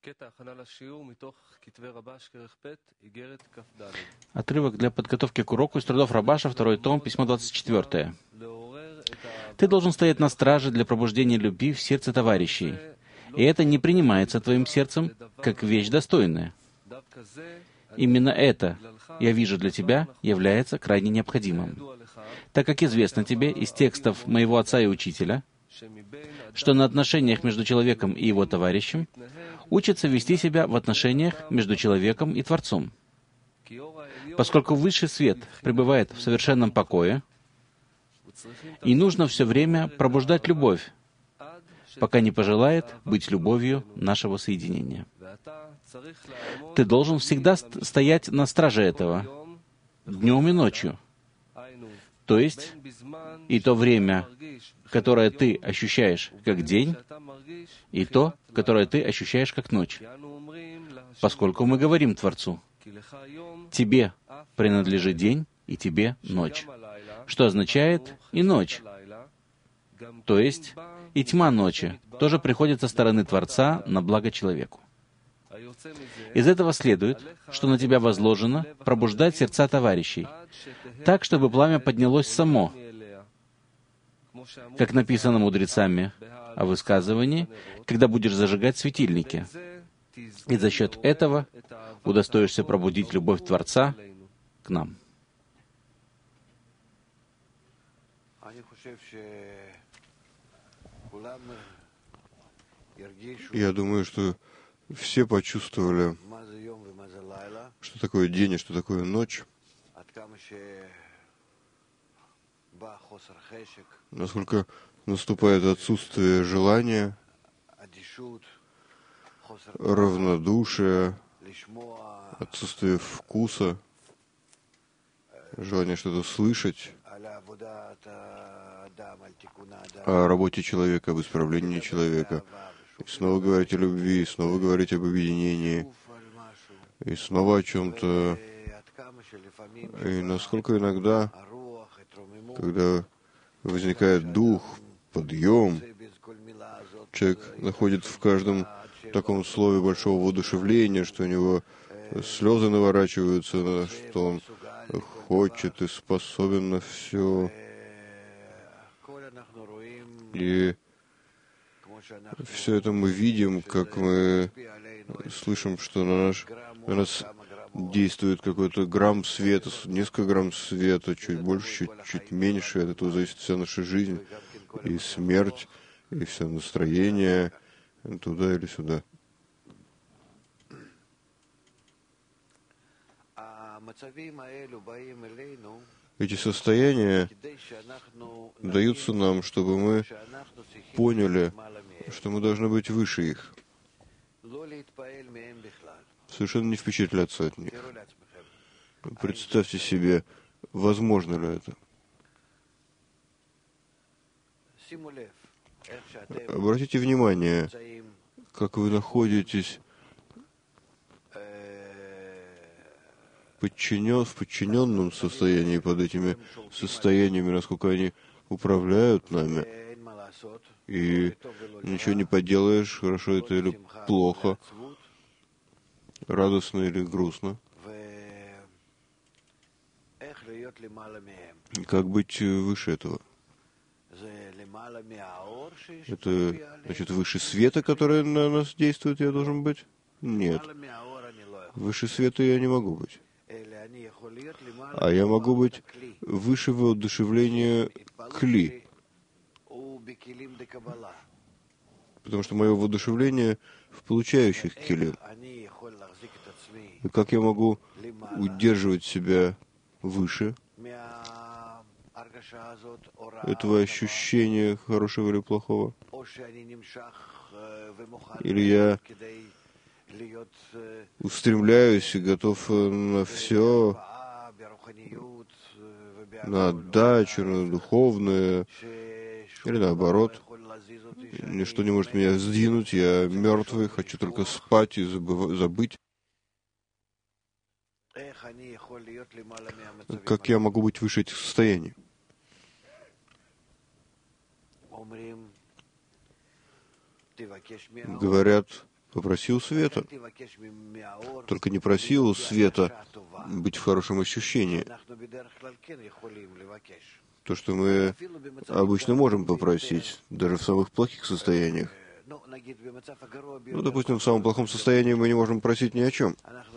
Отрывок для подготовки к уроку из трудов Рабаша, 2 том, письмо 24. Ты должен стоять на страже для пробуждения любви в сердце товарищей, и это не принимается твоим сердцем как вещь достойная. Именно это, я вижу для тебя, является крайне необходимым. Так как известно тебе из текстов моего отца и учителя, что на отношениях между человеком и его товарищем учится вести себя в отношениях между человеком и Творцом. Поскольку высший свет пребывает в совершенном покое, и нужно все время пробуждать любовь, пока не пожелает быть любовью нашего соединения. Ты должен всегда стоять на страже этого, днем и ночью. То есть, и то время, которое ты ощущаешь как день, и то, которое ты ощущаешь как ночь. Поскольку мы говорим Творцу, тебе принадлежит день, и тебе ночь. Что означает и ночь. То есть, и тьма ночи тоже приходит со стороны Творца на благо человеку. Из этого следует, что на тебя возложено пробуждать сердца товарищей, так, чтобы пламя поднялось само, как написано мудрецами о высказывании, когда будешь зажигать светильники. И за счет этого удостоишься пробудить любовь Творца к нам. Я думаю, что все почувствовали, что такое день и что такое ночь, насколько наступает отсутствие желания, равнодушие, отсутствие вкуса, желание что-то слышать о работе человека, об исправлении человека. И снова говорить о любви, и снова говорить об объединении, и снова о чем-то. И насколько иногда, когда возникает дух, подъем, человек находит в каждом таком слове большого воодушевления, что у него слезы наворачиваются, что он хочет и способен на все. И все это мы видим, как мы слышим, что на нас действует какой-то грамм света, несколько грамм света, чуть больше, чуть меньше. От этого зависит вся наша жизнь, и смерть, и все настроение, туда или сюда. Эти состояния даются нам, чтобы мы поняли, что мы должны быть выше их. Совершенно не впечатляться от них. Представьте себе, возможно ли это. Обратите внимание, как вы находитесь в подчиненном состоянии, под этими состояниями, насколько они управляют нами. И ничего не поделаешь, хорошо это или плохо, радостно или грустно. Как быть выше этого? Это, значит, выше света, который на нас действует, я должен быть? Нет. Выше света я не могу быть. А я могу быть выше воодушевления кли. Потому что мое воодушевление в получающих килим. И как я могу удерживать себя выше этого ощущения хорошего или плохого? Или я устремляюсь и готов на все, на отдачу, на духовное, или наоборот, ничто не может меня сдвинуть, я мертвый, хочу только спать и забыть. Как я могу быть выше этих состояний? Говорят, Попроси у света. Только не проси у света быть в хорошем ощущении. То, что мы обычно можем попросить, даже в самых плохих состояниях. Ну, допустим, в самом плохом состоянии мы не можем просить ни о чем.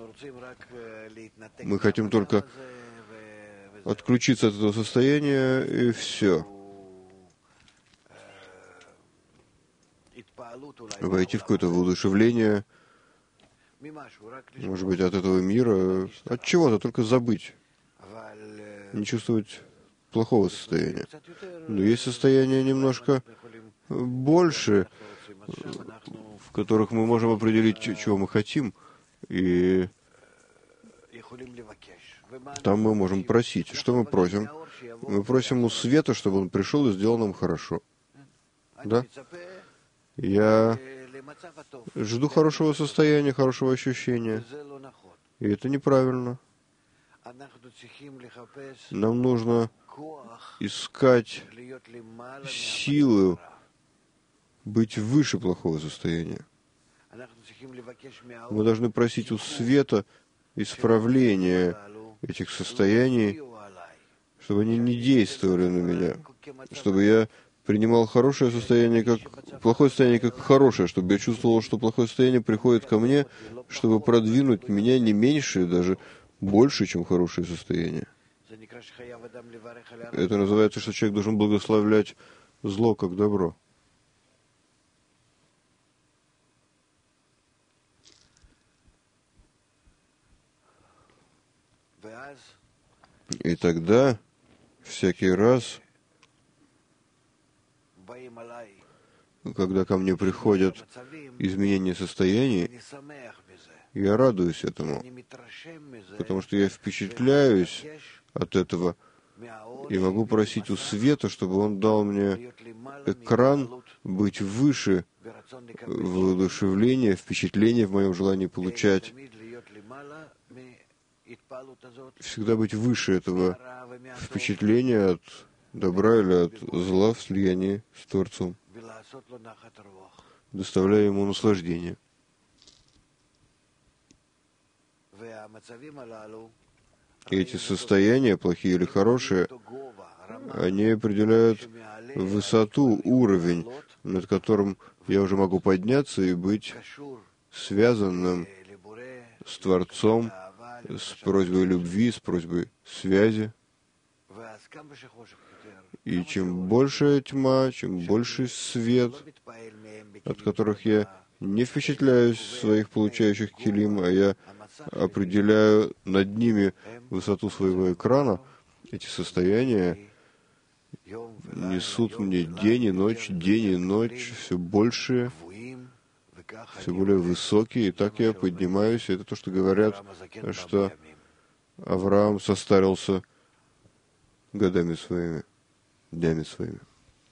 Мы хотим только отключиться от этого состояния, и все. Войти в какое-то воодушевление, может быть, от этого мира, от чего-то, только забыть, не чувствовать плохого состояния. Но есть состояние немножко больше, в которых мы можем определить, чего мы хотим, и там мы можем просить. Что мы просим? Мы просим у света, чтобы он пришел и сделал нам хорошо. Да? Я жду хорошего состояния, хорошего ощущения. И это неправильно. Нам нужно искать силы быть выше плохого состояния. Мы должны просить у света исправления этих состояний, чтобы они не действовали на меня, чтобы я принимал хорошее состояние как плохое состояние как хорошее, чтобы я чувствовал, что плохое состояние приходит ко мне, чтобы продвинуть меня не меньше, даже больше, чем хорошее состояние. Это называется, что человек должен благословлять зло как добро. И тогда, всякий раз, когда ко мне приходят изменения состояний, я радуюсь этому, потому что я впечатляюсь от этого и могу просить у света, чтобы он дал мне экран быть выше воодушевления, впечатления в моем желании получать, всегда быть выше этого впечатления от добра или от зла в слиянии с Творцом, доставляя ему наслаждение. И эти состояния, плохие или хорошие, они определяют высоту, уровень, над которым я уже могу подняться и быть связанным с Творцом, с просьбой любви, с просьбой связи. И чем больше тьма, чем больше свет, от которых я не впечатляюсь своих получающих килим, а я определяю над ними высоту своего экрана, эти состояния несут мне день и ночь, все больше, все более высокие, и так я поднимаюсь. Это то, что говорят, что Авраам состарился годами своими, днями своими.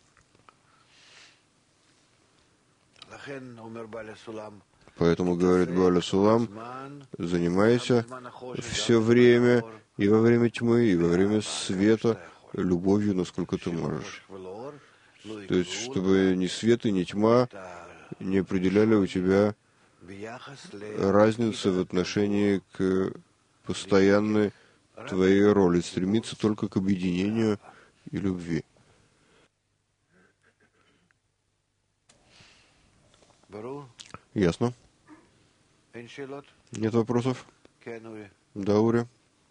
Поэтому, говорит Бааля Сулам, занимайся все время, и во время тьмы, и во время света, любовью, насколько ты можешь. То есть, чтобы ни свет и ни тьма не определяли у тебя разницы в отношении к постоянной твоей роли, стремиться только к объединению и любви. Ясно? Нет вопросов? Да, Ури?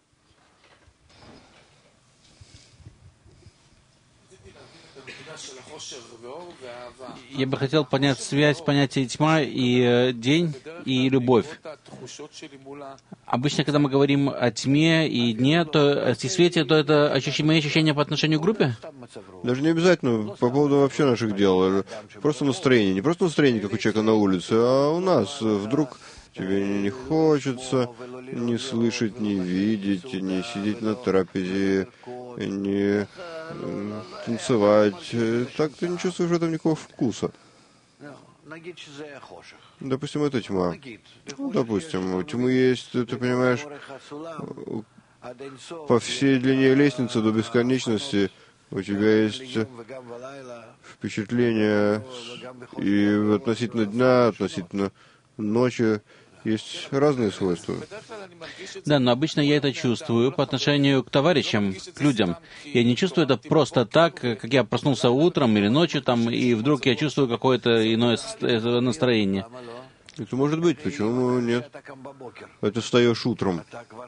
Я бы хотел понять связь понятия тьма и день и любовь. Обычно, когда мы говорим о тьме и дне, то и свете, то это мои ощущения по отношению к группе? Даже не обязательно по поводу вообще наших дел. Просто настроение. Не просто настроение, как у человека на улице, а у нас. Вдруг тебе не хочется не слышать, не видеть, не сидеть на трапезе, не танцевать. Так ты не чувствуешь в этом никакого вкуса. Допустим, это тьма. Ну, допустим, тьмы есть, ты понимаешь, по всей длине лестницы до бесконечности у тебя есть впечатление и относительно дня, относительно ночи есть разные свойства. Да, но обычно я это чувствую по отношению к товарищам, к людям. Я не чувствую это просто так, как я проснулся утром или ночью, там, и вдруг я чувствую какое-то иное настроение. Это может быть, почему нет? Ты встаешь утром.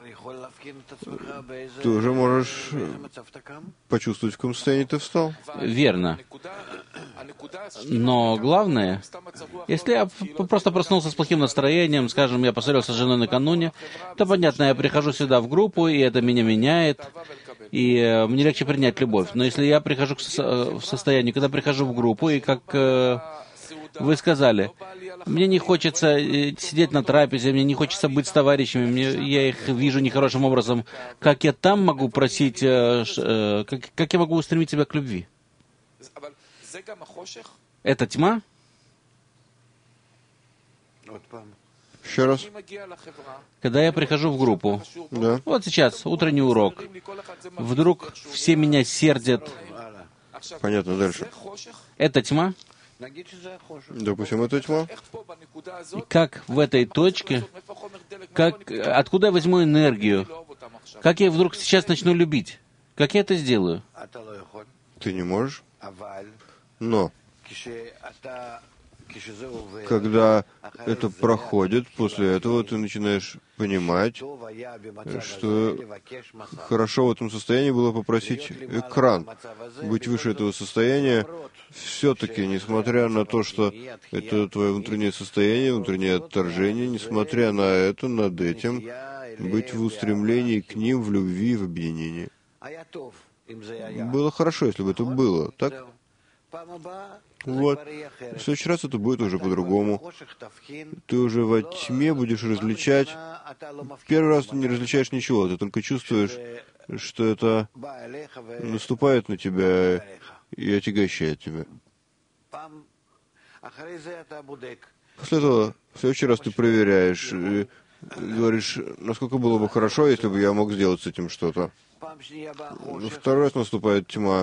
Ты уже можешь почувствовать, в каком состоянии ты встал. Верно. Но главное, если я просто проснулся с плохим настроением, скажем, я поссорился с женой накануне, то понятно, я прихожу сюда в группу, и это меня меняет, и мне легче принять любовь. Но если я прихожу в состояние, когда прихожу в группу, и как вы сказали, мне не хочется сидеть на трапезе, мне не хочется быть с товарищами, я их вижу нехорошим образом. Как я там могу просить, как я могу устремить себя к любви? Это тьма? Еще раз. Когда я прихожу в группу, Да. вот сейчас, утренний урок, вдруг все меня сердят. Понятно, дальше. Это тьма? Допустим, это тьма. И как в этой точке, откуда я возьму энергию? Как я вдруг сейчас начну любить? Как я это сделаю? Ты не можешь. Но когда это проходит, после этого ты начинаешь понимать, что хорошо в этом состоянии было попросить экран. Быть выше этого состояния, все-таки, несмотря на то, что это твое внутреннее состояние, внутреннее отторжение, несмотря на это, над этим, быть в устремлении к ним, в любви, в объединении. Было хорошо, если бы это было, так? Вот. В следующий раз это будет уже по-другому. Ты уже во тьме будешь различать. Первый раз ты не различаешь ничего, ты только чувствуешь, что это наступает на тебя и отягощает тебя. После этого в следующий раз ты проверяешь и говоришь, насколько было бы хорошо, если бы я мог сделать с этим что-то. Второй раз наступает тьма.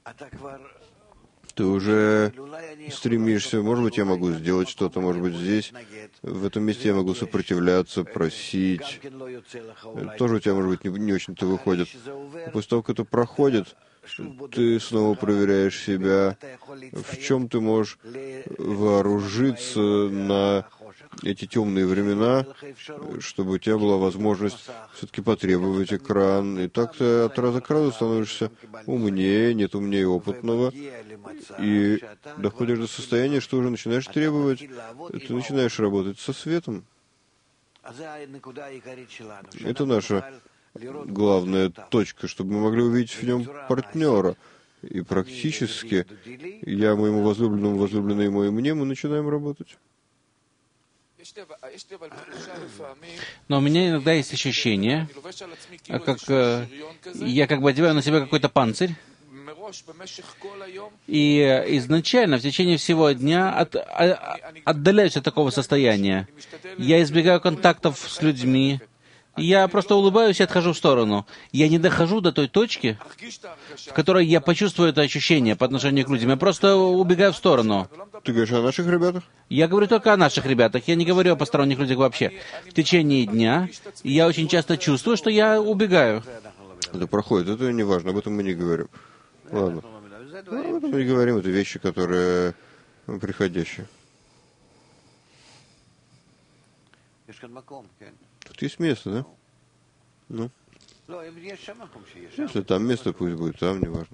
Ты уже стремишься, может быть, я могу сделать что-то, может быть, здесь, в этом месте я могу сопротивляться, просить. Тоже у тебя, может быть, не очень-то выходит. После того, как это проходит, ты снова проверяешь себя, в чем ты можешь вооружиться на эти темные времена, чтобы у тебя была возможность все-таки потребовать экран. И так ты от раза к разу становишься умнее, нет умнее опытного, и доходишь до состояния, что уже начинаешь требовать, ты начинаешь работать со светом. Это наша главная точка, чтобы мы могли увидеть в нем партнера. И практически я моему возлюбленному, возлюбленной мой мне, мы начинаем работать. Но у меня иногда есть ощущение, как я как бы одеваю на себя какой-то панцирь, и изначально, в течение всего дня, отдаляюсь от такого состояния. Я избегаю контактов с людьми. Я просто улыбаюсь и отхожу в сторону. Я не дохожу до той точки, в которой я почувствую это ощущение по отношению к людям. Я просто убегаю в сторону. Ты говоришь о наших ребятах? Я говорю только о наших ребятах. Я не говорю о посторонних людях вообще. В течение дня я очень часто чувствую, что я убегаю. Это проходит, это не важно, об этом мы не говорим. Ладно. Об этом мы не говорим, это вещи, которые приходящие. Тут есть место, да? Ну. Если там место, пусть будет, там, неважно.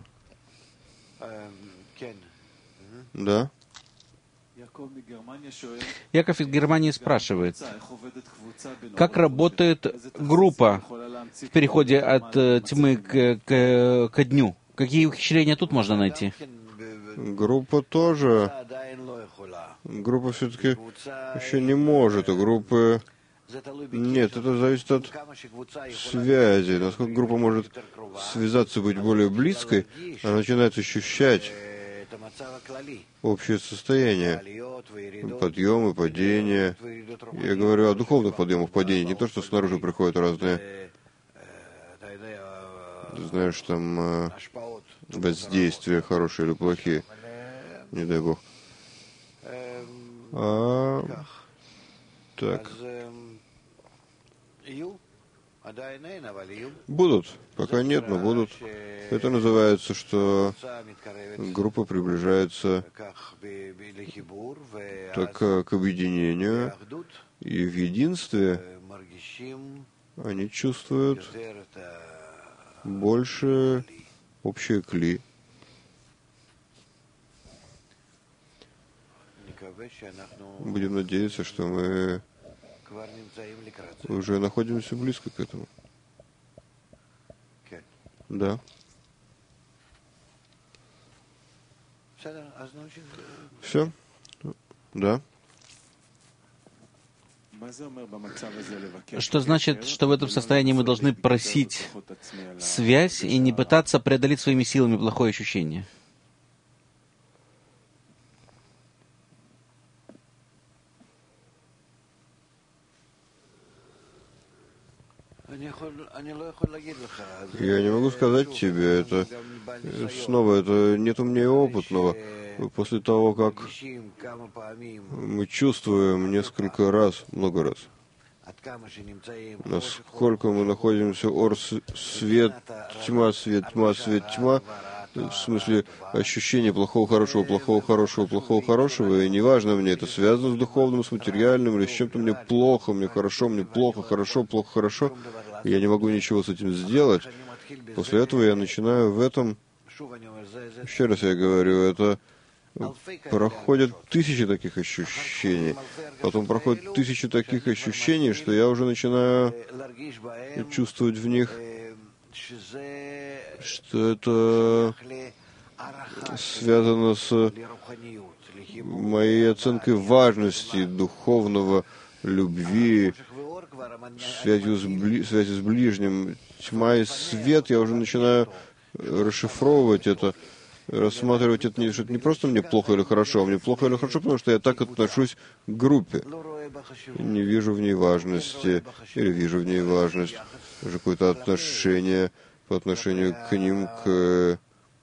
Да? Яков из Германии спрашивает, как работает группа в переходе от тьмы к дню? Какие ухищрения тут можно найти? Группа тоже. Группа все-таки еще не может, а группы... Нет, это зависит от связи. Насколько группа может связаться, быть более близкой, она начинает ощущать общее состояние. Подъемы, падения. Я говорю о духовных подъемах, падениях, не то, что снаружи приходят разные, знаешь, там воздействия, хорошие или плохие. Не дай Бог. Так. Будут. Пока нет, но будут. Это называется, что группа приближается так к объединению, и в единстве они чувствуют больше общее кли. Будем надеяться, что мы уже находимся близко к этому. Да. Все? Да. Что значит, что в этом состоянии мы должны просить связь и не пытаться преодолеть своими силами плохое ощущение? Я не могу сказать тебе, это снова, это нет у меня опытного. После того, как мы чувствуем несколько раз, много раз, насколько мы находимся свет, тьма, свет, тьма, свет, тьма, в смысле ощущение плохого, хорошего, плохого, хорошего, плохого, хорошего, и неважно мне, это связано с духовным, с материальным, или с чем-то мне плохо, мне плохо, хорошо, плохо, хорошо, и я не могу ничего с этим сделать. После этого я начинаю в этом, еще раз я говорю, это проходят тысячи таких ощущений, потом проходят тысячи таких ощущений, что я уже начинаю чувствовать в них, что это связано с моей оценкой важности духовного, любви, связи с ближним. Тьма и свет, я уже начинаю расшифровывать это, рассматривать это, что это не просто мне плохо или хорошо, а мне плохо или хорошо, потому что я так отношусь к группе. Не вижу в ней важности, или вижу в ней важность, уже какое-то отношение по отношению к ним, к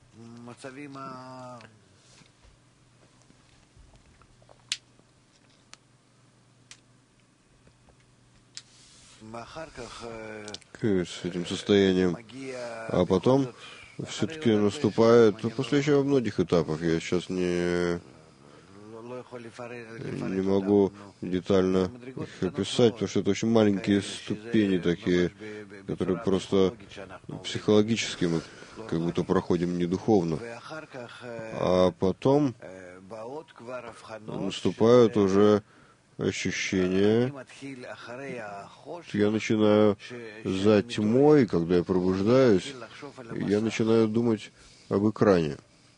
с этим состоянием. А потом все-таки наступает, после еще многих этапов, я сейчас не могу детально их описать, потому что это очень маленькие ступени такие, которые просто психологически мы как будто проходим не духовно. А потом наступают уже ощущения, я начинаю за тьмой, когда я пробуждаюсь, я начинаю думать об экране.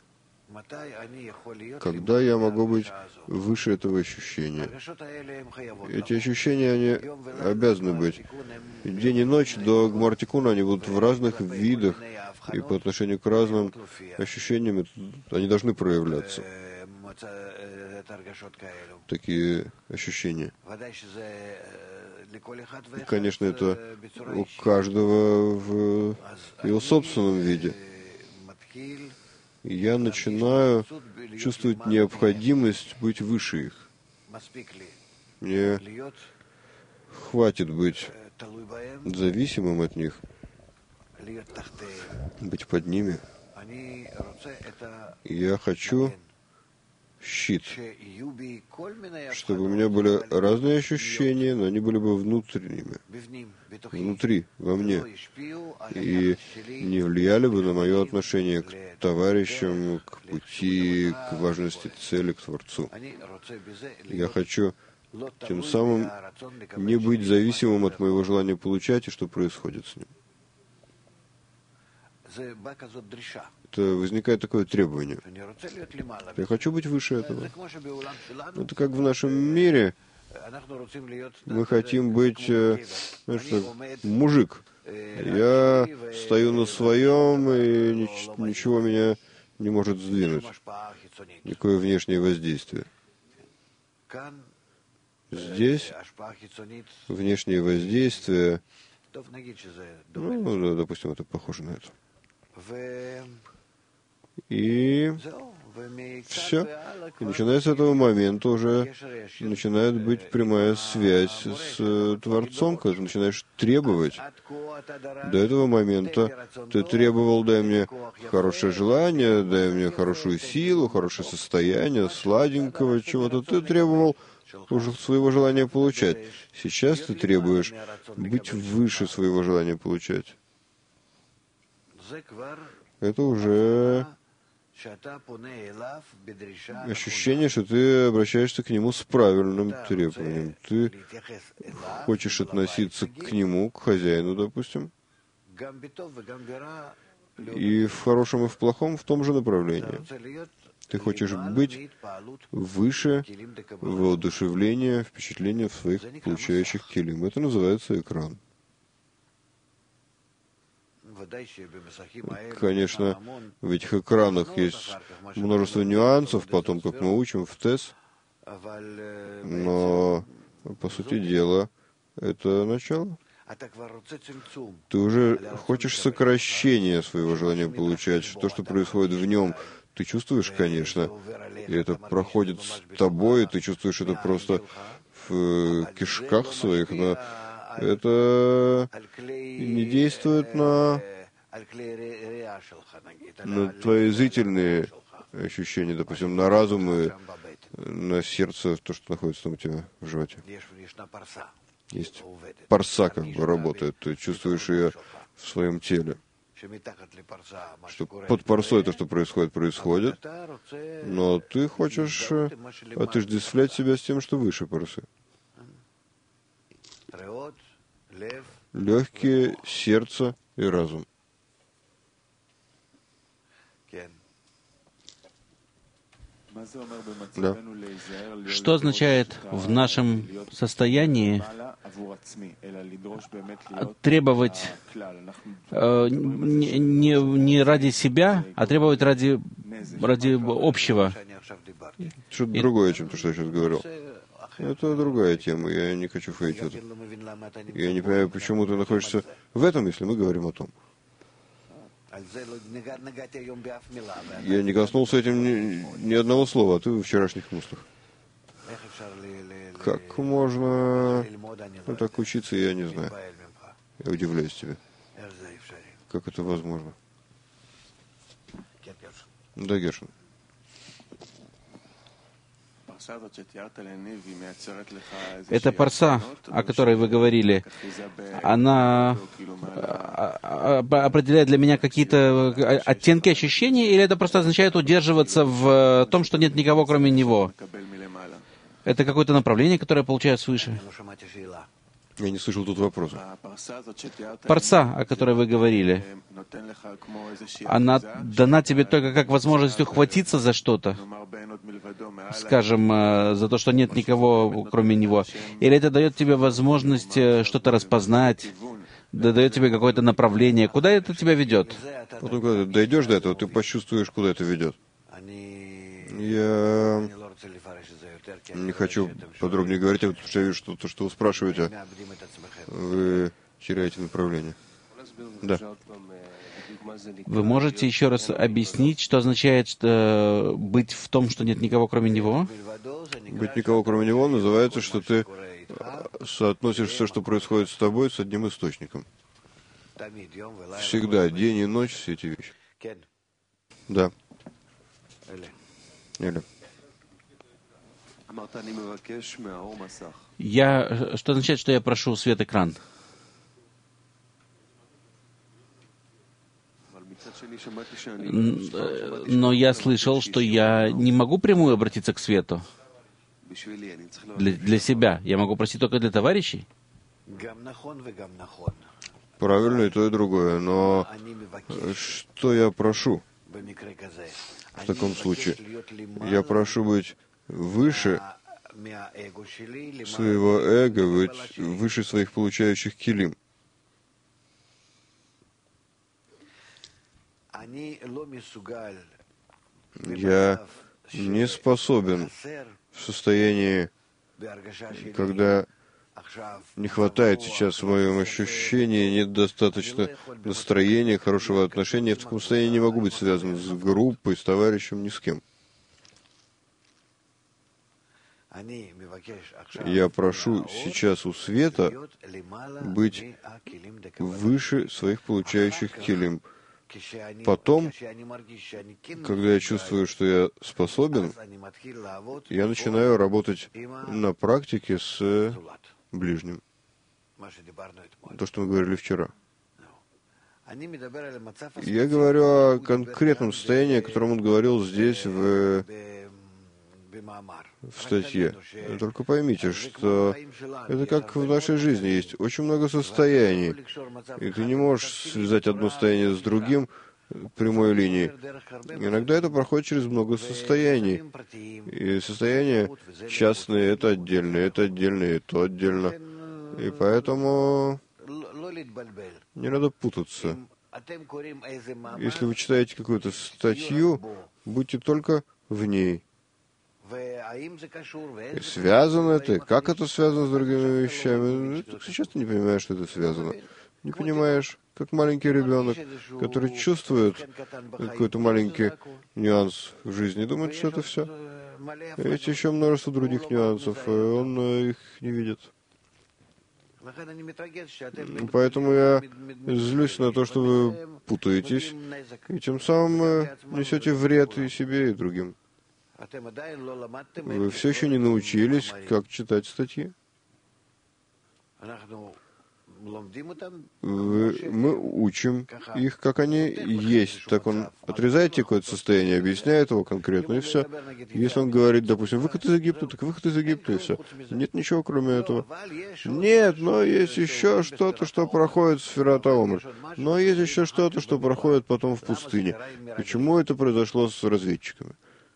Когда я могу быть выше этого ощущения? Эти ощущения, они обязаны быть. День и ночь до Гмар-Тикуна они будут в разных видах, и по отношению к разным ощущениям они должны проявляться. Такие ощущения. И, конечно, это у каждого в его собственном виде. Я начинаю чувствовать необходимость быть выше их. Мне хватит быть зависимым от них, быть под ними. Я хочу щит, чтобы у меня были разные ощущения, но они были бы внутренними, внутри, во мне, и не влияли бы на мое отношение к товарищам, к пути, к важности цели, к Творцу. Я хочу тем самым не быть зависимым от моего желания получать и что происходит с ним. Это возникает такое требование. Я хочу быть выше этого. Это как в нашем мире. Мы хотим быть, мужик. Я стою на своем, и ничего меня не может сдвинуть. Никакое внешнее воздействие. Здесь внешнее воздействие, допустим, это похоже на это. И Все. И начиная с этого момента уже начинает быть прямая связь с Творцом, когда ты начинаешь требовать. До этого момента ты требовал: дай мне хорошее желание, дай мне хорошую силу, хорошее состояние, сладенького чего-то. Ты требовал уже своего желания получать. Сейчас ты требуешь быть выше своего желания получать. Это уже ощущение, что ты обращаешься к нему с правильным требованием. Ты хочешь относиться к нему, к хозяину, допустим, и в хорошем, и в плохом в том же направлении. Ты хочешь быть выше воодушевления, впечатления в своих получающих килим. Это называется экран. Конечно, в этих экранах есть множество нюансов, потом, как мы учим в ТЭС, но, по сути дела, это начало. Ты уже хочешь сокращения своего желания получать, то, что происходит в нем, ты чувствуешь, конечно, и это проходит с тобой, ты чувствуешь это просто в кишках своих, но это не действует на твои зрительные ощущения, допустим, на разум и на сердце, то, что находится там у тебя в животе. Есть парса, как бы работает, ты чувствуешь ее в своем теле. Что под парсой то, что происходит, происходит, но ты хочешь отождествлять себя с тем, что выше парсы. Легкие, сердце и разум. Да. Что означает в нашем состоянии требовать не ради себя, а требовать ради общего? Что-то другое, чем то, что я сейчас говорил. Это другая тема, я не хочу входить в это. Я не понимаю, почему ты находишься в этом, если мы говорим о том. Я не коснулся этим ни одного слова, а ты в вчерашних мыслях. Как можно так учиться, я не знаю. Я удивляюсь тебе. Как это возможно? Да, Гершин. Эта парса, о которой вы говорили, она определяет для меня какие-то оттенки ощущений, или это просто означает удерживаться в том, что нет никого, кроме него? Это какое-то направление, которое я получаю свыше? Я не слышал тут вопроса. Парса, о которой вы говорили, она дана тебе только как возможность ухватиться за что-то, скажем, за то, что нет никого, кроме него. Или это дает тебе возможность что-то распознать, дает тебе какое-то направление. Куда это тебя ведет? Потом, когда ты дойдешь до этого, ты почувствуешь, куда это ведет. Я не хочу подробнее говорить, потому что я вижу, что то, что вы спрашиваете, вы теряете направление. Да. Вы можете еще раз объяснить, что означает быть в том, что нет никого, кроме него? Быть никого, кроме него, называется, что ты соотносишь все, что происходит с тобой, с одним источником. Всегда, день и ночь, все эти вещи. Да. Или. Что означает, что я прошу свет-экран? Но я слышал, что я не могу прямую обратиться к свету. Для себя. Я могу просить только для товарищей. Правильно и то, и другое. Но что я прошу в таком случае? Я прошу быть выше своего эго, быть выше своих получающих килим. Я не способен в состоянии, когда не хватает сейчас в моем ощущении, нет достаточно настроения, хорошего отношения. В таком состоянии не могу быть связан с группой, с товарищем, ни с кем. Я прошу сейчас у света быть выше своих получающих килим. Потом, когда я чувствую, что я способен, я начинаю работать на практике с ближним. То, что мы говорили вчера. Я говорю о конкретном состоянии, о котором он говорил здесь в статье. Только поймите, что это как в нашей жизни. Есть очень много состояний, и ты не можешь связать одно состояние с другим прямой линией. Иногда это проходит через много состояний. И состояния частные — это отдельно, и то отдельно. И поэтому не надо путаться. Если вы читаете какую-то статью, будьте только в ней. И связано это, как это связано с другими вещами? Сейчас ты не понимаешь, что это связано. Не понимаешь, как маленький ребенок, который чувствует какой-то маленький нюанс в жизни, думает, что это все. Есть еще множество других нюансов, и он их не видит. Поэтому я злюсь на то, что вы путаетесь, и тем самым несете вред и себе, и другим. Вы все еще не научились, как читать статьи? Мы учим их, как они есть. Так он отрезает какое-то состояние, объясняет его конкретно, и все. Если он говорит, допустим, выход из Египта, так выход из Египта, и все. Нет ничего, кроме этого. Нет, но есть еще что-то, что проходит в Сферат ха-Омер. Но есть еще что-то, что проходит потом в пустыне. Почему это произошло с разведчиками?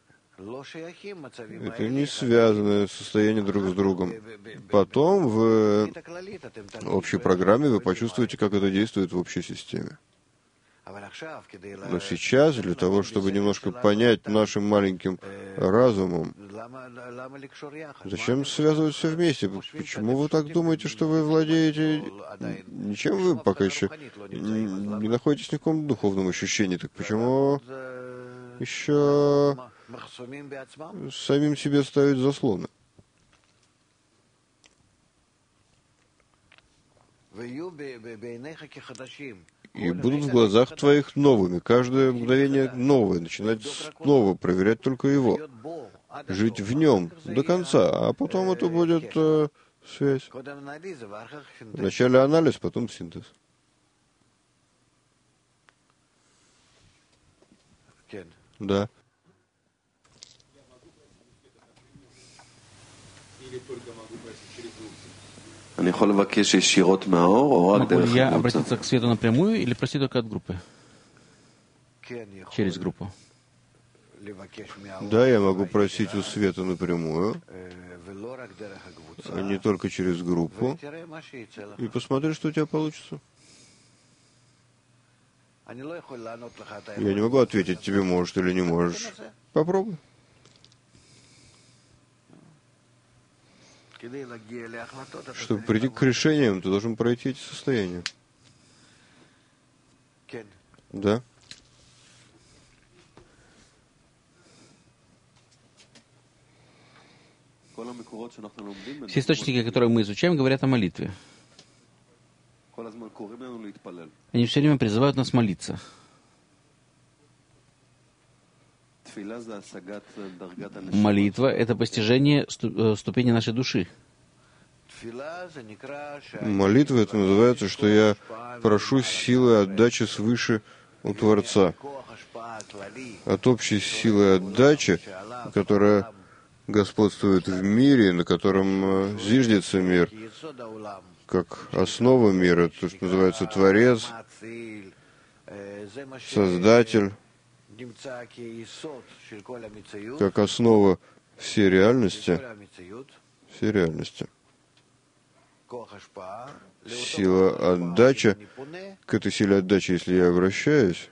Это не связанное состояние друг с другом. Потом в общей программе вы почувствуете, как это действует в общей системе. Но сейчас, для того, чтобы немножко понять нашим маленьким разумом, зачем связывать все вместе? Почему вы так думаете, что вы владеете ничем? Вы пока еще не находитесь в никаком духовном ощущении. Так почему еще самим себе ставить заслоны? И будут в глазах твоих новыми. Каждое мгновение новое. Начинать снова, проверять только его. Жить в нем до конца. А потом это будет связь. Вначале анализ, потом синтез. Да. Могу ли я обратиться к свету напрямую или просить только от группы? Через группу. Да, я могу просить у света напрямую, а не только через группу. И посмотри, что у тебя получится. Я не могу ответить тебе, можешь или не можешь. Попробуй. Чтобы прийти к решениям, ты должен пройти эти состояния. Да. Все источники, которые мы изучаем, говорят о молитве. Они все время призывают нас молиться. Молитва — это постижение ступени нашей души. Молитва — это называется, что я прошу силы отдачи свыше у Творца. От общей силы отдачи, которая господствует в мире, на котором зиждется мир, как основа мира, то, что называется Творец, Создатель, как основа всей реальности, сила отдачи, к этой силе отдачи, если я обращаюсь,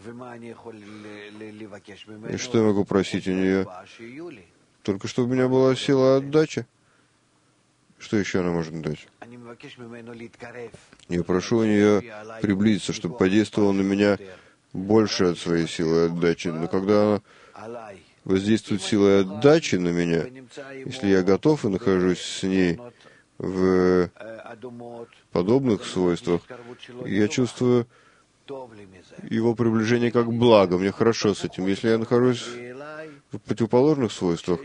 и что я могу просить у нее? Только чтобы у меня была сила отдачи. Что еще она может дать? Я прошу у нее приблизиться, чтобы подействовала на меня больше от своей силы отдачи. Но когда она воздействует силой отдачи на меня, если я готов и нахожусь с ней в подобных свойствах, я чувствую его приближение как благо, мне хорошо с этим. Если я нахожусь в противоположных свойствах,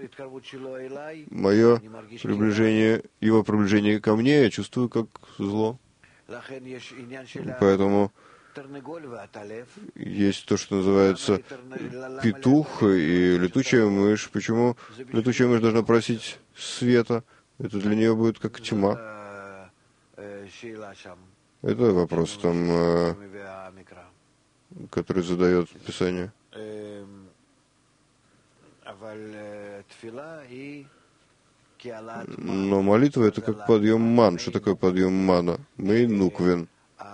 мое приближение, его приближение ко мне я чувствую как зло. Поэтому есть то, что называется петух и летучая мышь. Почему летучая мышь должна просить света? Это для нее будет как тьма. Это вопрос там, который задает Писание. Но молитва — это как подъем ман. Что такое подъем мана? Мы нуквен.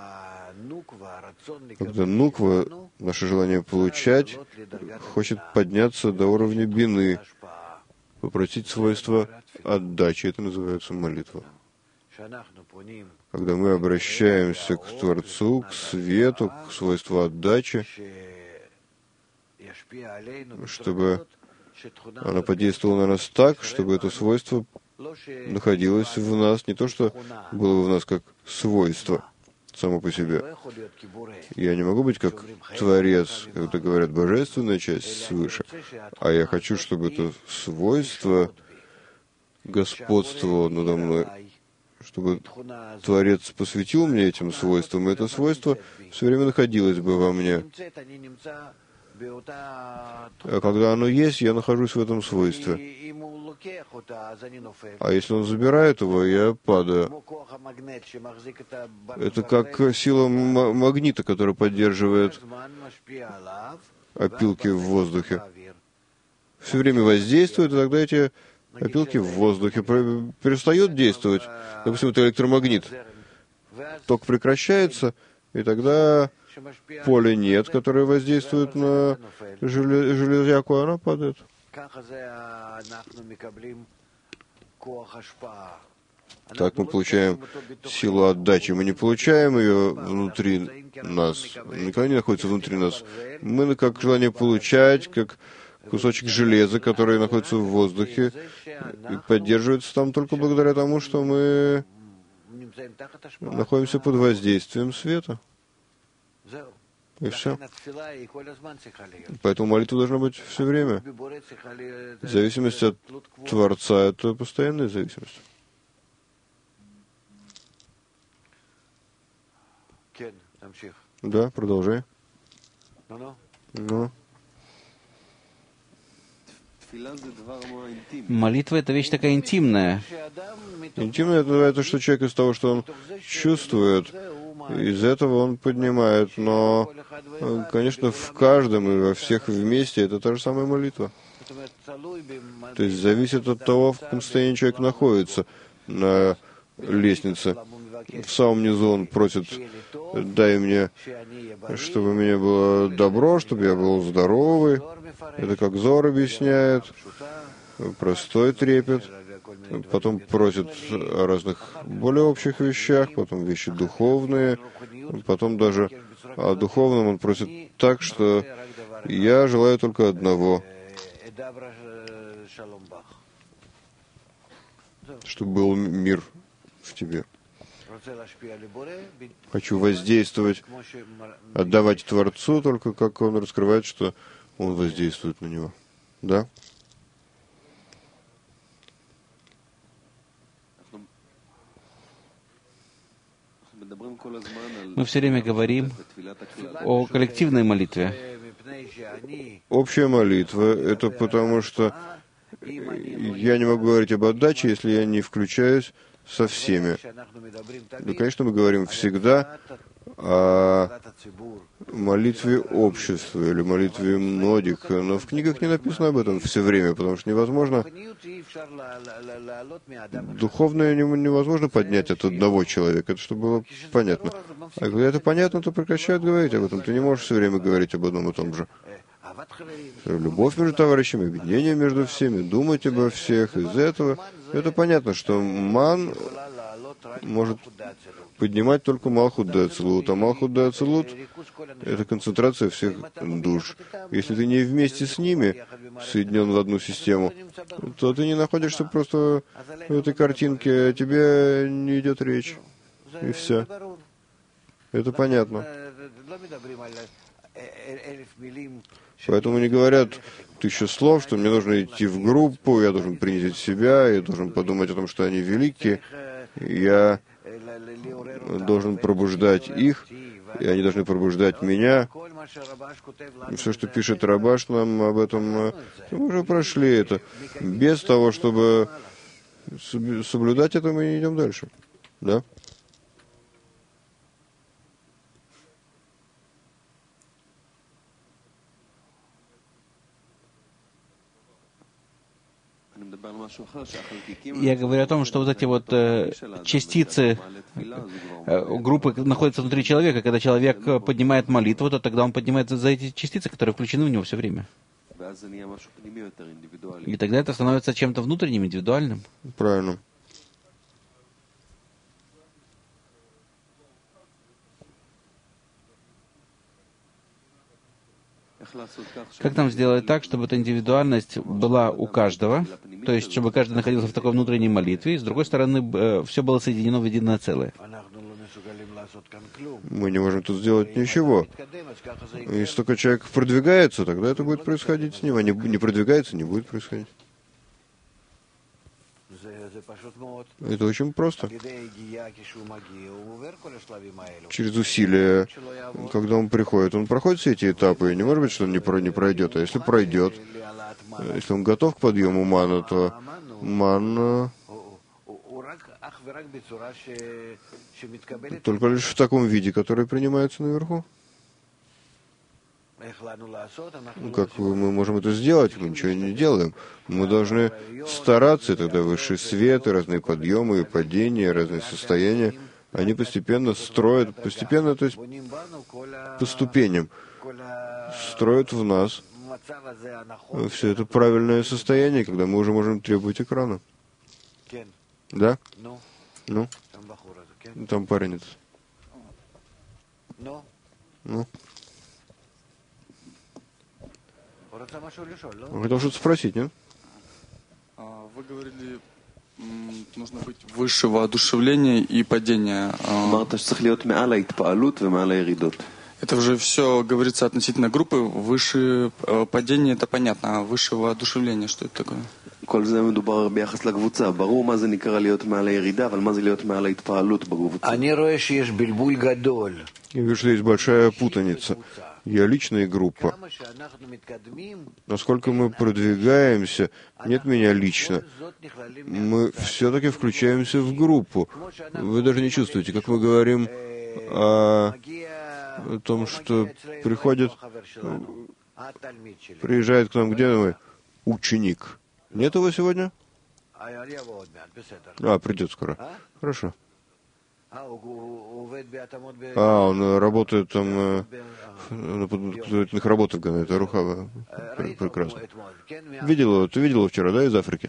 Когда нуква, наше желание получать, хочет подняться до уровня бины, попросить свойства отдачи. Это называется молитва. Когда мы обращаемся к Творцу, к свету, к свойству отдачи, чтобы оно подействовало на нас так, чтобы это свойство находилось в нас, не то, что было в нас как свойство само по себе. Я не могу быть как Творец, когда говорят божественная часть свыше, а я хочу, чтобы это свойство господствовало надо мной, чтобы Творец посвятил мне этим свойствам, и это свойство все время находилось бы во мне. А когда оно есть, я нахожусь в этом свойстве. А если он забирает его, я падаю. Это как сила магнита, которая поддерживает опилки в воздухе. Все время воздействует, и тогда эти опилки в воздухе перестают действовать. Допустим, это электромагнит. Ток прекращается, и тогда поля нет, которое воздействует на железяку, она падает. Так мы получаем силу отдачи. Мы не получаем ее внутри нас. Никогда не находится внутри нас. Мы как желание получать, как кусочек железа, который находится в воздухе, и поддерживается там только благодаря тому, что мы находимся под воздействием света. И все. Поэтому молитва должна быть все время. Зависимость от Творца — это постоянная зависимость. Да, продолжай. Ну. Молитва — это вещь такая интимная. Интимное — это что человек из того, что он чувствует, из этого он поднимает. Но, конечно, в каждом и во всех вместе это та же самая молитва. То есть зависит от того, в каком состоянии человек находится на лестнице. В самом низу он просит: дай мне, чтобы у меня было добро, чтобы я был здоровый. Это как Зор объясняет, простой трепет. Потом просит о разных более общих вещах, потом вещи духовные, потом даже о духовном он просит так, что я желаю только одного, чтобы был мир в тебе. Хочу воздействовать, отдавать Творцу, только как он раскрывает, что он воздействует на него. Да? Мы все время говорим о коллективной молитве. Общая молитва — это потому, что я не могу говорить об отдаче, если я не включаюсь со всеми. Ну, конечно, мы говорим всегда о молитве общества или молитве многих, но в книгах не написано об этом все время, потому что невозможно, духовное невозможно поднять от одного человека, это чтобы было понятно. А когда это понятно, то прекращают говорить об этом. Ты не можешь все время говорить об одном и том же. Любовь между товарищами, объединение между всеми, думать обо всех. Из этого это понятно, что ман может поднимать только Малхут де Ацилут. А Малхут де Ацилут — это концентрация всех душ. Если ты не вместе с ними соединен в одну систему, то ты не находишься просто в этой картинке, о тебе не идет речь. И все. Это понятно. Поэтому не говорят 1000 слов, что мне нужно идти в группу, я должен принизить себя, я должен подумать о том, что они велики, я должен пробуждать их, и они должны пробуждать меня. И все, что пишет Рабаш нам об этом, мы уже прошли это. Без того, чтобы соблюдать это, мы не идем дальше. Да? Я говорю о том, что вот эти вот частицы группы находятся внутри человека. Когда человек поднимает молитву, то тогда он поднимается за эти частицы, которые включены в него все время. И тогда это становится чем-то внутренним, индивидуальным. Правильно. Как нам сделать так, чтобы эта индивидуальность была у каждого, то есть чтобы каждый находился в такой внутренней молитве, и с другой стороны все было соединено в единое целое? Мы не можем тут сделать ничего. Если только человек продвигается, тогда это будет происходить с ним, а не продвигается, не будет происходить. Это очень просто. Через усилия, когда он проходит все эти этапы, и не может быть, что он не пройдет. А если пройдет, если он готов к подъему мана, то ман только лишь в таком виде, который принимается наверху. Как мы можем это сделать? Мы ничего не делаем. Мы должны стараться, и тогда высший свет, и разные подъемы и падения, разные состояния, они постепенно строят, постепенно, то есть по ступеням, строят в нас все это правильное состояние, когда мы уже можем требовать экрана. Да? Ну? Там парень этот. Ну? Он хотел что-то спросить, нет? Вы говорили, нужно быть выше воодушевления и падения. Это уже все говорится относительно группы. Выше падения, это понятно, а выше воодушевления, что это такое? Я вижу, что есть большая путаница. Я личная группа. Насколько мы продвигаемся, нет меня лично. Мы все-таки включаемся в группу. Вы даже не чувствуете, как мы говорим о том, что приезжает к нам, где мы? Ученик. Нет его сегодня? Придет скоро. Хорошо. Он работает там на подготовительных работах, это Рухава. Прекрасно. Видел его? Ты видел его вчера, да, из Африки?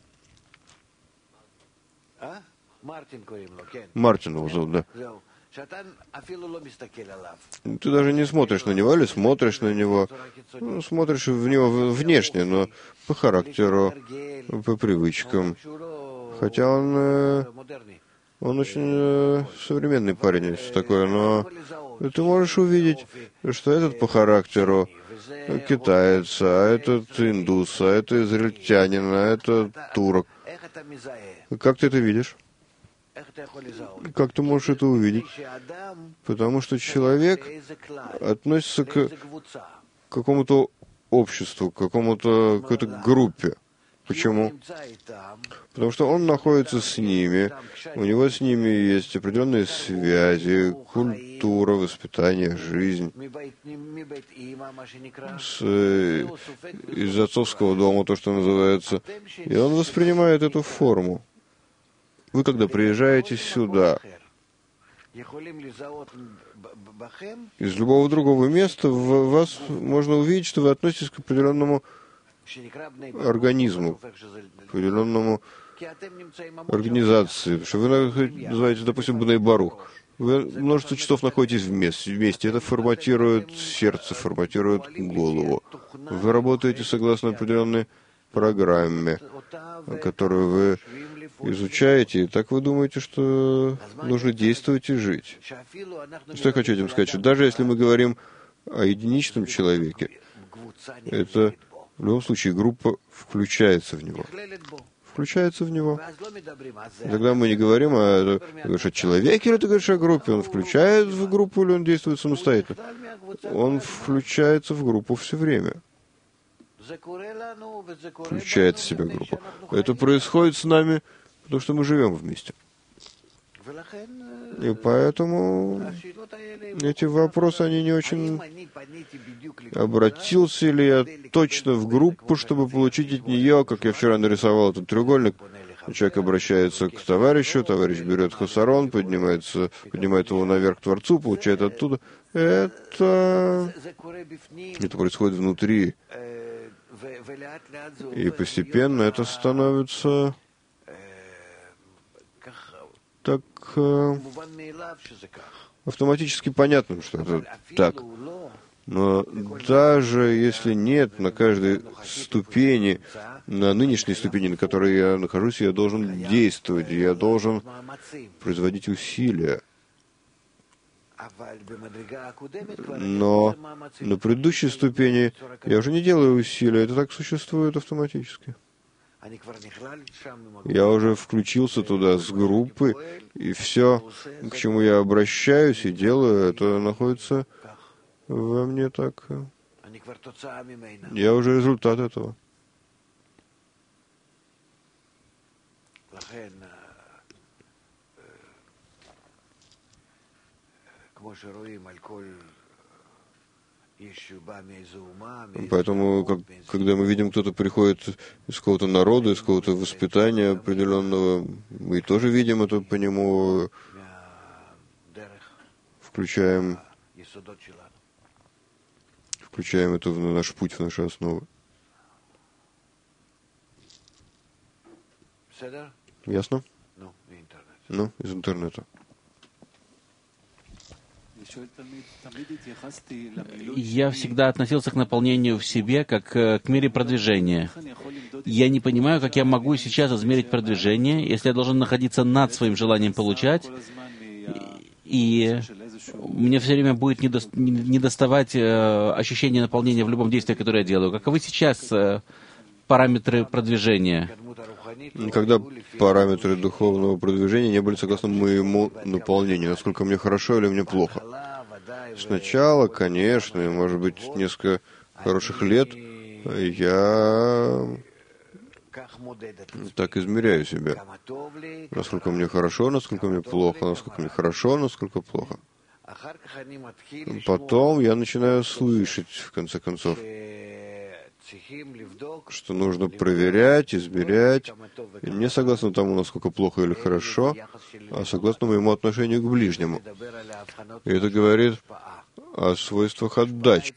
Мартин его зовут, да. Ты даже не смотришь на него, или смотришь на него, смотришь в него внешне, но по характеру, по привычкам. Хотя он очень современный парень, и все такое, но ты можешь увидеть, что этот по характеру китаец, а этот индус, а это израильтянин, а это турок. Как ты это видишь? Как ты можешь это увидеть? Потому что человек относится к какому-то обществу, к какой-то группе. Почему? Потому что он находится с ними, у него с ними есть определенные связи, культура, воспитание, жизнь. Из отцовского дома, то, что называется. И он воспринимает эту форму. Вы, когда приезжаете сюда, из любого другого места в вас можно увидеть, что вы относитесь к определенному организму, к определенному организации, что вы называете, допустим, Бней Барух. Вы множество часов находитесь вместе. Это форматирует сердце, форматирует голову. Вы работаете согласно определенной программе, которую вы изучаете, и так вы думаете, что нужно действовать и жить. Что я хочу этим сказать? Что даже если мы говорим о единичном человеке, это в любом случае группа включается в него. Включается в него. И тогда мы не говорим о человеке, или ты говоришь о группе. Он включает в группу, или он действует самостоятельно. Он включается в группу все время. Включает в себя группу. Это происходит с нами, потому что мы живем вместе. И поэтому эти вопросы, они не очень... Обратился ли я точно в группу, чтобы получить от нее, как я вчера нарисовал этот треугольник, человек обращается к товарищу, товарищ берет хасарон, поднимает его наверх к Творцу, получает оттуда. Это происходит внутри. И постепенно это становится так автоматически понятным, что это так. Но даже если нет на каждой ступени, на нынешней ступени, на которой я нахожусь, я должен действовать, я должен производить усилия. Но на предыдущей ступени я уже не делаю усилия, это так существует автоматически. Я уже включился туда с группы, и все, к чему я обращаюсь и делаю, это находится во мне так. Я уже результат этого. Поэтому, когда мы видим, кто-то приходит из какого-то народа, из какого-то воспитания определенного, мы тоже видим это по нему, включаем это в наш путь, в наши основы. Ясно? Ну, из интернета. Я всегда относился к наполнению в себе как к мере продвижения. Я не понимаю, как я могу сейчас измерить продвижение, если я должен находиться над своим желанием получать, и мне все время будет недоставать ощущение наполнения в любом действии, которое я делаю. Каковы сейчас параметры продвижения? Когда параметры духовного продвижения не были согласны моему наполнению, насколько мне хорошо или мне плохо. Сначала, конечно, может быть, несколько хороших лет я так измеряю себя. Насколько мне хорошо, насколько мне плохо, насколько мне хорошо, насколько плохо. Потом я начинаю слышать, в конце концов, что нужно проверять, измерять, не согласно тому, насколько плохо или хорошо, а согласно моему отношению к ближнему. И это говорит о свойствах отдачи.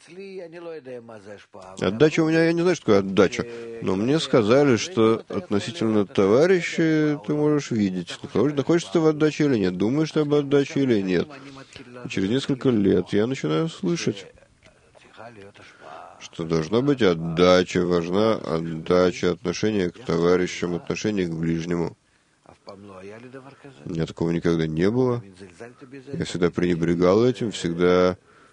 Отдача у меня, я не знаю, что такое отдача, но мне сказали, что относительно товарища ты можешь видеть, находишься ты в отдаче или нет, думаешь ты об отдаче или нет. И через несколько лет я начинаю слышать, что должна быть отдача, важна отдача, отношение к товарищам, отношение к ближнему. У меня такого никогда не было. Я всегда пренебрегал этим, всегда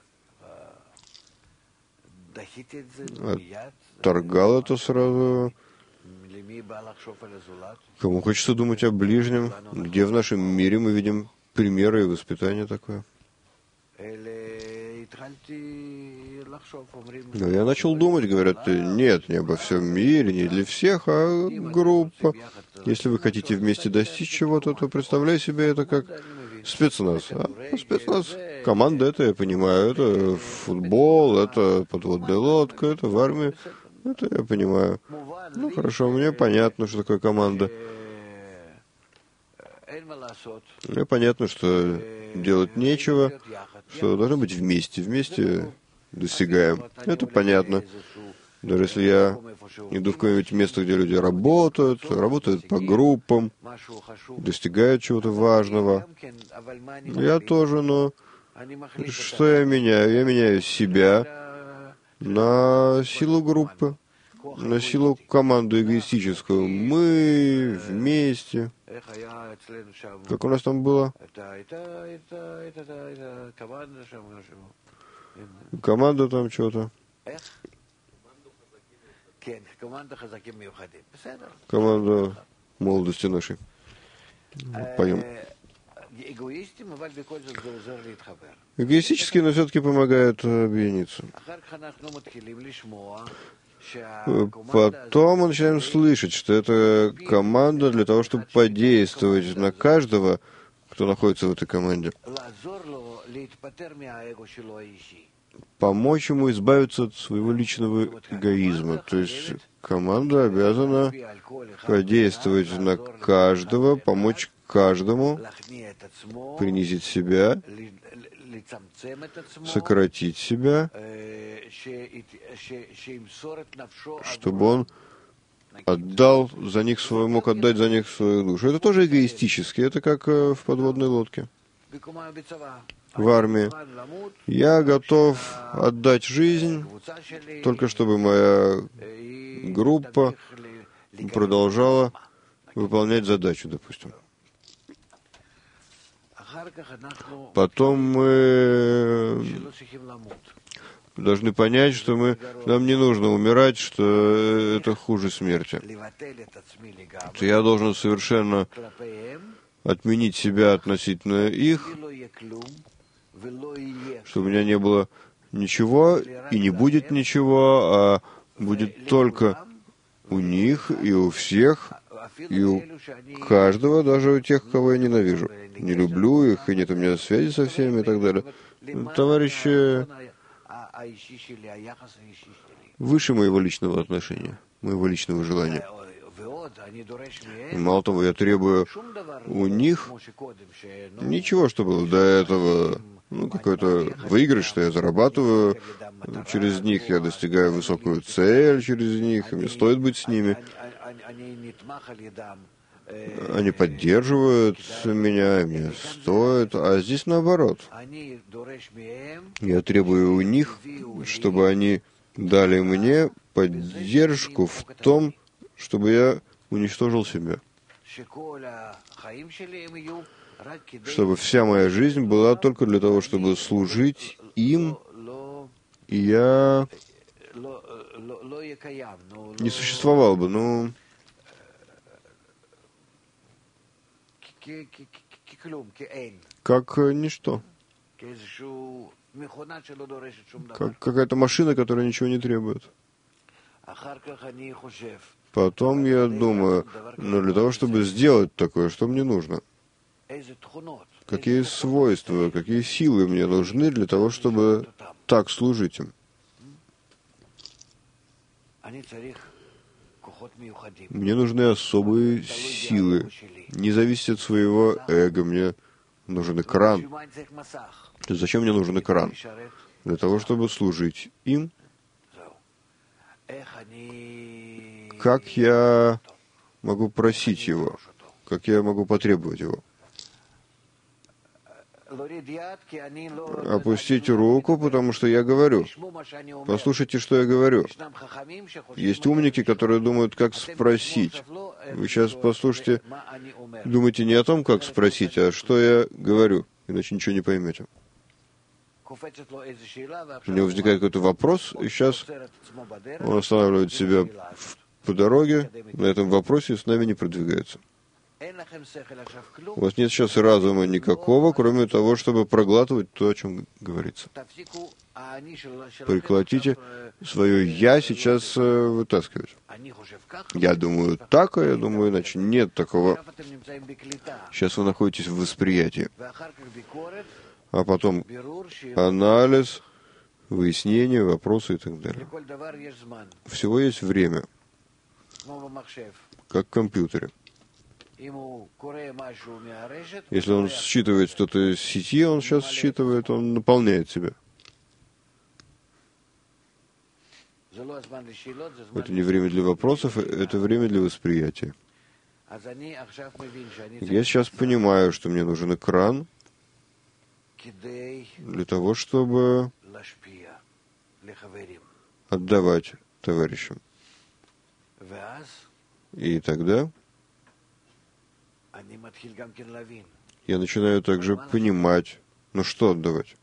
отторгал это сразу. Кому хочется думать о ближнем? Где в нашем мире мы видим примеры и воспитание такое? Но я начал думать, говорят, нет, не обо всем мире, не для всех, а группа. Если вы хотите вместе достичь чего-то, то представляй себе это как спецназ. Спецназ, команда, это я понимаю, это футбол, это подводная лодка, это в армии, это я понимаю. Ну хорошо, мне понятно, что такое команда. Мне понятно, что делать нечего, что должно быть вместе достигаем. Это понятно. Даже если я иду в какое-нибудь место, где люди работают по группам, достигают чего-то важного, я тоже, но что я меняю? Я меняю себя на силу группы, на силу команды эгоистическую. Мы вместе. Как у нас там было? Команда там что-то. Команда молодости нашей. Поем. Эгоистически, но все-таки помогает объединиться. Потом мы начинаем слышать, что это команда для того, чтобы подействовать на каждого, кто находится в этой команде. Помочь ему избавиться от своего личного эгоизма. То есть команда обязана подействовать на каждого, помочь каждому, принизить себя, сократить себя, чтобы он отдал за них свою, мог отдать за них свою душу. Это тоже эгоистически, это как в подводной лодке. В армии. Я готов отдать жизнь, только чтобы моя группа продолжала выполнять задачу, допустим. Потом мы должны понять, что нам не нужно умирать, что это хуже смерти. Что я должен совершенно отменить себя относительно их, чтобы у меня не было ничего и не будет ничего, а будет только у них и у всех, и у каждого, даже у тех, кого я ненавижу. Не люблю их, и нет у меня связи со всеми и так далее. Товарищи выше моего личного отношения, моего личного желания. И мало того, я требую у них ничего, что было до этого, какой-то выигрыш, что я зарабатываю через них, я достигаю высокую цель через них, и мне стоит быть с ними. Они поддерживают меня, и мне стоит, а здесь наоборот. Я требую у них, чтобы они дали мне поддержку в том, чтобы я уничтожил себя. Чтобы вся моя жизнь была только для того, чтобы служить им, и я не существовал бы, как ничто. Как какая-то машина, которая ничего не требует. Потом я думаю, для того, чтобы сделать такое, что мне нужно? Какие свойства, какие силы мне нужны для того, чтобы так служить им? Мне нужны особые силы. Не зависит от своего эго. Мне нужен экран. Зачем мне нужен экран? Для того, чтобы служить им. Как я могу просить его? Как я могу потребовать его? Опустить руку, потому что я говорю. Послушайте, что я говорю. Есть умники, которые думают, как спросить. Вы сейчас послушайте, думайте не о том, как спросить, а что я говорю, иначе ничего не поймете. У него возникает какой-то вопрос, и сейчас он останавливает себя по дороге, на этом вопросе с нами не продвигается. У вас нет сейчас разума никакого, кроме того, чтобы проглатывать то, о чем говорится. Прекратите свое «я» сейчас вытаскивать. Я думаю так, а я думаю иначе. Нет такого. Сейчас вы находитесь в восприятии. А потом анализ, выяснение, вопросы и так далее. Всего есть время, как в компьютере. Если он считывает что-то из сети, он сейчас считывает, он наполняет себя. Это не время для вопросов, это время для восприятия. Я сейчас понимаю, что мне нужен экран для того, чтобы отдавать товарищам. И тогда я начинаю также понимать, ну что отдавать.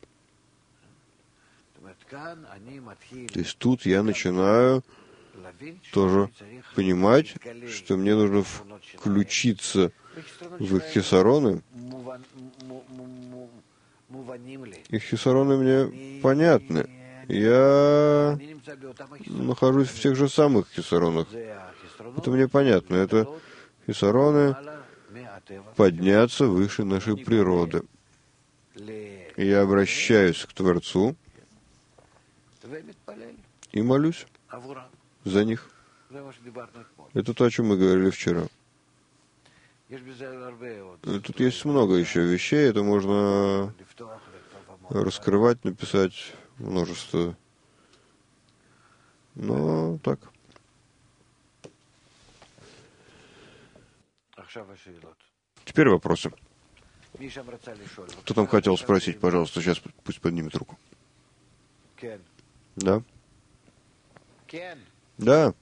То есть тут я начинаю тоже понимать, что мне нужно включиться в их хисароны. Их хисароны мне понятны. Я нахожусь в тех же самых хисаронах. Это мне понятно. Это хисароны подняться выше нашей природы. И я обращаюсь к Творцу и молюсь за них. Это то, о чем мы говорили вчера. Тут есть много еще вещей, это можно раскрывать, написать множество. Но так. Теперь вопросы. Кто там хотел спросить, пожалуйста, сейчас пусть поднимет руку. Да? Да.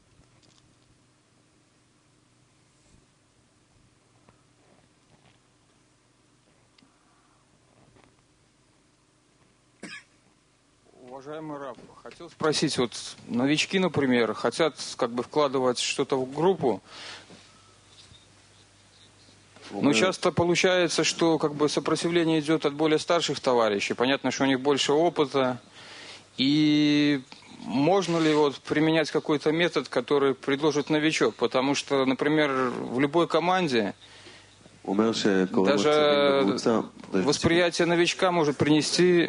Уважаемый Рав, хотел спросить, вот новички, например, хотят как бы вкладывать что-то в группу, но часто получается, что как бы сопротивление идет от более старших товарищей. Понятно, что у них больше опыта. И можно ли вот применять какой-то метод, который предложит новичок? Потому что, например, в любой команде даже восприятие новичка может принести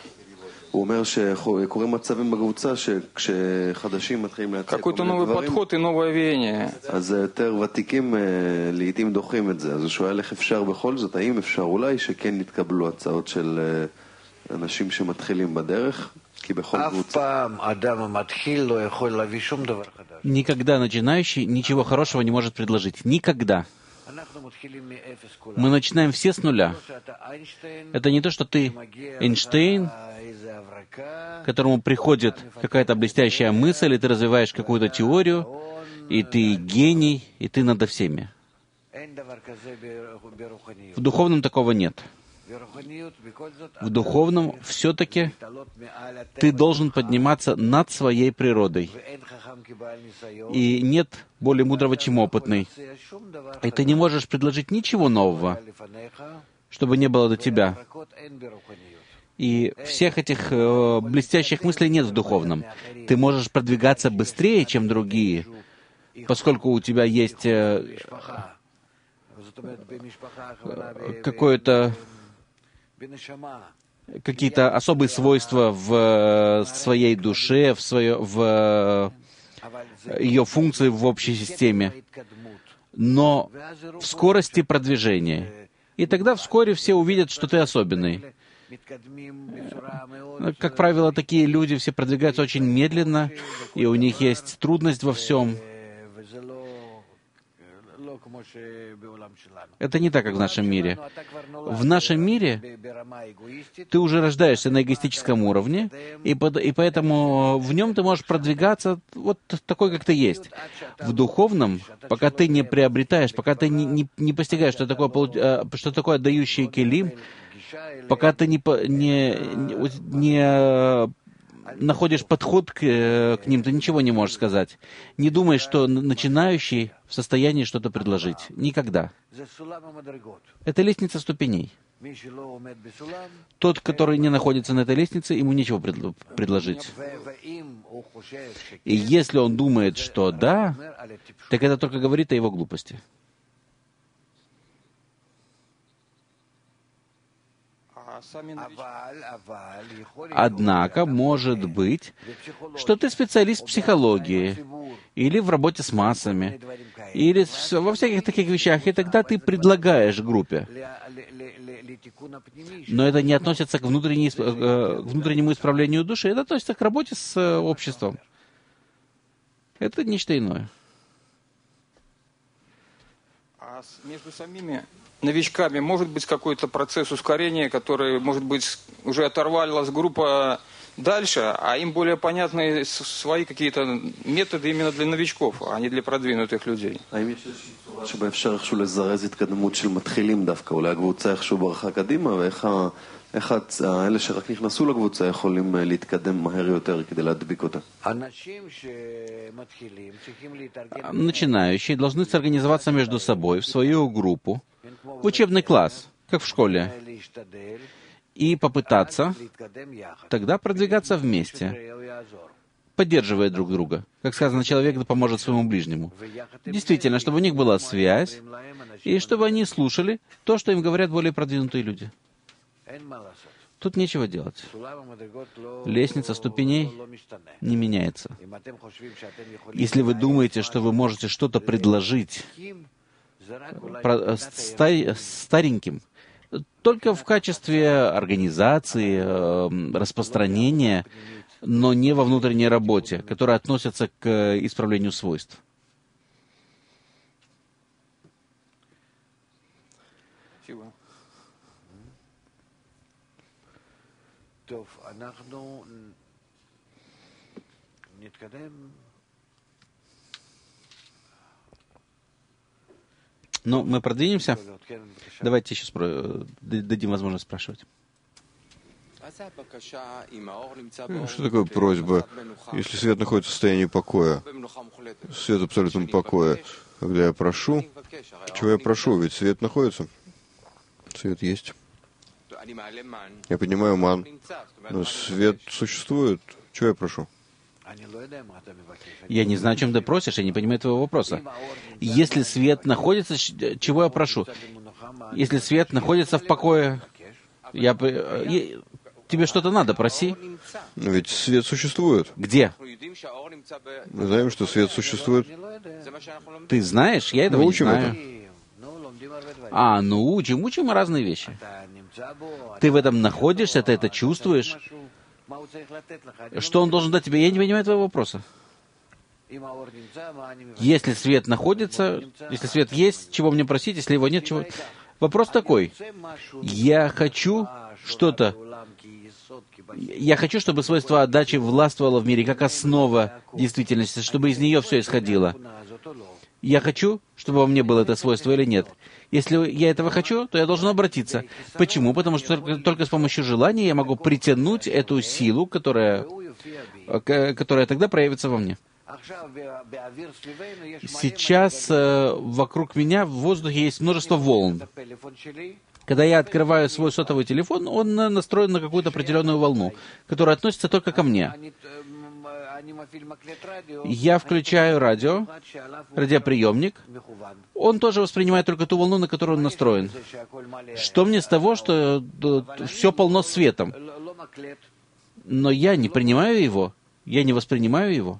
какой-то новый подход и новое веяние. Никогда начинающий ничего хорошего не может предложить. Никогда. Мы начинаем все с нуля. Это не то, что ты Эйнштейн, к которому приходит какая-то блестящая мысль, и ты развиваешь какую-то теорию, и ты гений, и ты надо всеми. В духовном такого нет. В духовном все-таки ты должен подниматься над своей природой. И нет более мудрого, чем опытный. И ты не можешь предложить ничего нового, чтобы не было до тебя. И всех этих блестящих мыслей нет в духовном. Ты можешь продвигаться быстрее, чем другие, поскольку у тебя есть какие-то особые свойства в своей душе, в ее функции в общей системе, но в скорости продвижения. И тогда вскоре все увидят, что ты особенный. Как правило, такие люди все продвигаются очень медленно, и у них есть трудность во всем. Это не так, как в нашем мире. В нашем мире ты уже рождаешься на эгоистическом уровне, и поэтому в нем ты можешь продвигаться вот такой, как ты есть. В духовном, пока ты не приобретаешь, пока ты не постигаешь, что такое отдающий келим, пока ты не находишь подход к ним, ты ничего не можешь сказать. Не думай, что начинающий в состоянии что-то предложить. Никогда. Это лестница ступеней. Тот, который не находится на этой лестнице, ему нечего предложить. И если он думает, что да, так это только говорит о его глупости. Однако, может быть, что ты специалист в психологии, или в работе с массами, или во всяких таких вещах, и тогда ты предлагаешь группе. Но это не относится к внутреннему исправлению души, это относится к работе с обществом. Это нечто иное. А между самими новичками может быть какой-то процесс ускорения, который, может быть, уже оторвалась группа дальше, а им более понятны свои какие-то методы именно для новичков, а не для продвинутых людей. שבאפשר איכשהו לזרז התקדמות של מתחילים דווקא, אולי הקבוצה איכשהו ברחה קדימה, ואיך האלה שרק נכנסו לקבוצה יכולים להתקדם מהר יותר כדי להדביק אותה. Начинающие должны сорганизоваться между собой в свою группу, в учебный класс, как в школе, и попытаться тогда продвигаться вместе, поддерживая друг друга. Как сказано, человек да поможет своему ближнему. Действительно, чтобы у них была связь, и чтобы они слушали то, что им говорят более продвинутые люди. Тут нечего делать. Лестница ступеней не меняется. Если вы думаете, что вы можете что-то предложить стареньким, только в качестве организации, распространения, но не во внутренней работе, которая относится к исправлению свойств. Ну, мы продвинемся. Давайте еще дадим возможность спрашивать. Что такое просьба? Если свет находится в состоянии покоя, свет абсолютного покоя, когда я прошу, чего я прошу? Ведь свет находится. Свет есть. Я поднимаю ман, но свет существует. Чего я прошу? Я не знаю, о чем ты просишь, я не понимаю твоего вопроса. Если свет находится, чего я прошу? Если свет находится в покое, тебе что-то надо, проси. Но ведь свет существует. Где? Мы знаем, что свет существует. Ты знаешь? Я этого не Учим знаю. Ну учим разные вещи. Ты в этом находишься, ты это чувствуешь. Что он должен дать тебе? Я не понимаю твоего вопроса. Если свет находится, если свет есть, чего мне просить, если его нет, чего... Вопрос такой. Я хочу что-то. Я хочу, чтобы свойство отдачи властвовало в мире как основа действительности, чтобы из нее все исходило. Я хочу, чтобы во мне было это свойство или нет. Если я этого хочу, то я должен обратиться. Почему? Потому что только с помощью желания я могу притянуть эту силу, которая тогда проявится во мне. Сейчас вокруг меня в воздухе есть множество волн. Когда я открываю свой сотовый телефон, он настроен на какую-то определенную волну, которая относится только ко мне. Я включаю радиоприемник, он тоже воспринимает только ту волну, на которую он настроен. Что мне с того, что все полно светом? Но я не принимаю его, я не воспринимаю его.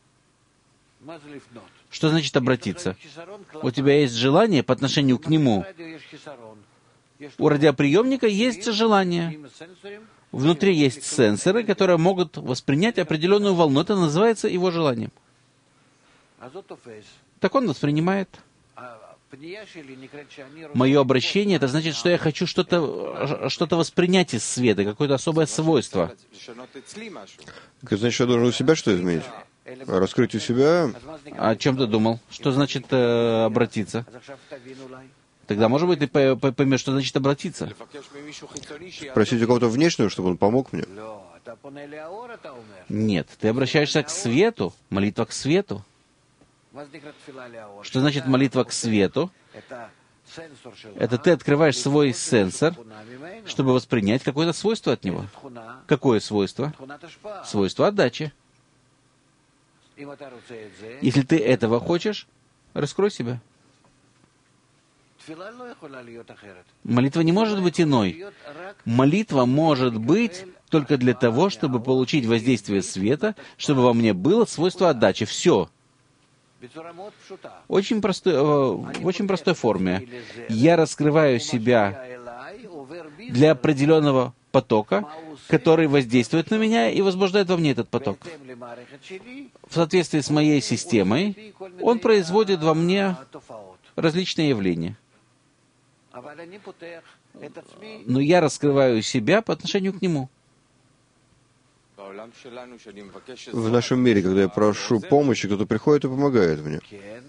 Что значит обратиться? У тебя есть желание по отношению к нему. У радиоприемника есть желание. Внутри есть сенсоры, которые могут воспринять определенную волну. Это называется его желанием. Так он воспринимает. Мое обращение, это значит, что я хочу что-то воспринять из света, какое-то особое свойство. Это значит, я должен у себя что изменить? Раскрыть у себя? О чем ты думал? Что значит обратиться? Тогда, может быть, ты поймешь, что значит обратиться. Просить у кого-то внешнего, чтобы он помог мне? Нет, ты обращаешься к свету, молитва к свету. Что значит молитва к свету? Это ты открываешь свой сенсор, чтобы воспринять какое-то свойство от него. Какое свойство? Свойство отдачи. Если ты этого хочешь, раскрой себя. Молитва не может быть иной. Молитва может быть только для того, чтобы получить воздействие света, чтобы во мне было свойство отдачи. Все. В очень простой форме. Я раскрываю себя для определенного потока, который воздействует на меня и возбуждает во мне этот поток. В соответствии с моей системой, он производит во мне различные явления. Но я раскрываю себя по отношению к нему. В нашем мире, когда я прошу помощи, кто-то приходит и помогает мне.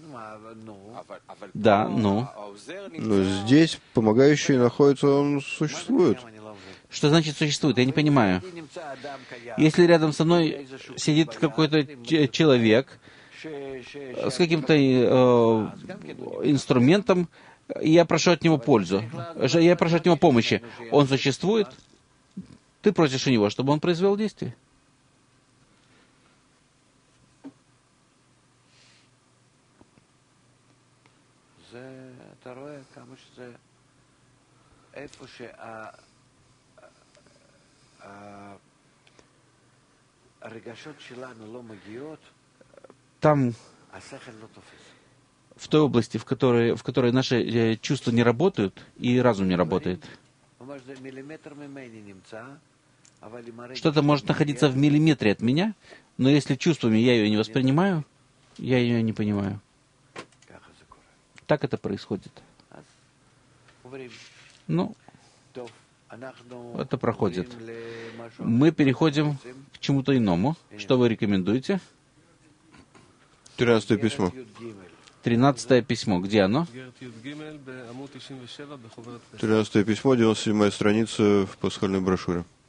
Да, ну. Но здесь помогающий находится, он существует. Что значит существует? Я не понимаю. Если рядом со мной сидит какой-то человек с каким-то инструментом, и я прошу от него пользу, я прошу от него помощи, он существует? Ты просишь у него, чтобы он произвел действие. Там, в той области, в которой наши чувства не работают и разум не работает, что-то может находиться в миллиметре от меня, но если чувствами я ее не воспринимаю, я ее не понимаю. Так это происходит. Ну, это проходит. Мы переходим к чему-то иному. Что вы рекомендуете? 13 письмо. 13 письмо. Где оно? 13 письмо, 97 страница в пасхальной брошюре.